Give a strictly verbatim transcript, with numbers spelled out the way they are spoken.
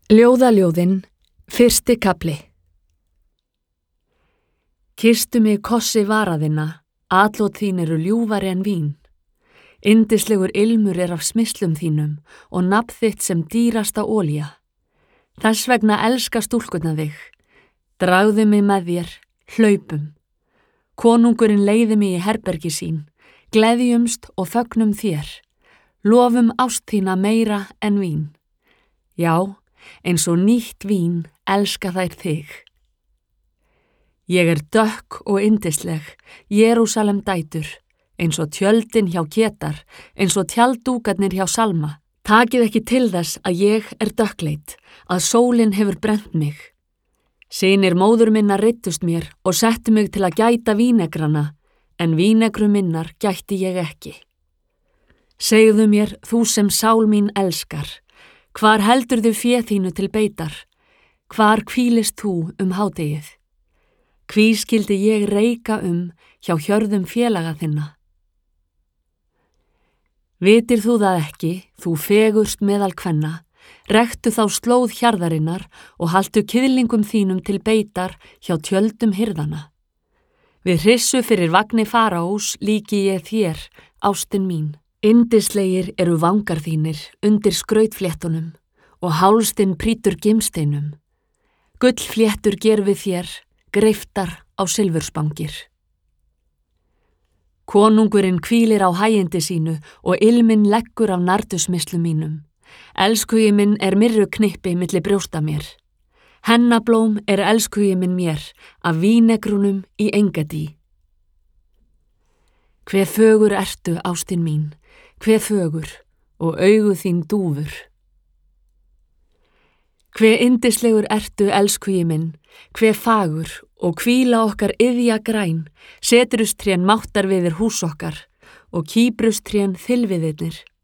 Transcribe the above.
Ljóðaljóðin, fyrsti kafli. Kysstu mig kossi varaðina, atlot þín eru ljúfari en vín. Yndislegur ilmur er af smislum þínum og nafn þitt sem dýrasta olía. Þess vegna elska stúlkurnar þig. Dragðu mig með þér, hlaupum. Konungurinn leiði mig í herbergi sín, gleðjumst og fögnum þér. Lofum ást þína meira en vín. Já, eins og nýtt vín elska þær þig. Ég er dökk og yndisleg, Jerúsalem dætur, eins og tjöldin hjá Ketar, eins og tjalddúkarnir hjá Salma. Takið ekki til þess að ég er dökkleit, að sólin hefur brennt mig. Synir móður minna reiddust mér og settu mig til að gæta vínegrana, en vínegru minnar gætti ég ekki. Segðu mér, þú sem sál mín elskar, hvar heldurðu fé þínu til beitar? Hvar hvílist þú um hádegið? Hví skyldi ég reika um hjá hjörðum félaga þinna? Vitir þú það ekki, þú fegurst meðal kvenna, rektu þá slóð hjarðarinnar og haltu kiðlingum þínum til beitar hjá tjöldum hirðana. Við hrissu fyrir vagni faraós líki ég þér, ástin mín. Yndislegir eru vangar þínir undir skrautfléttunum og hálstinn prýtur gimsteinum. Gullfléttur ger við þér, greiftar á silfurspangir. Konungurinn hvílir á hægindi sínu og ilminn leggur af nardusmislu mínum. Elskugi minn er myrru knippi milli brjósta mér. Hennablóm er elskugi minn mér af vínegrunum í Engadí. Hve fögur ertu, ástin mín, hve fögur og augu þín dúfur. Hve yndislegur ertu, elskugi minn, hve fagur og hvíla okkar iðja græn, setrustrén máttar viðir hús okkar og kýbrustrén þilviðirnir.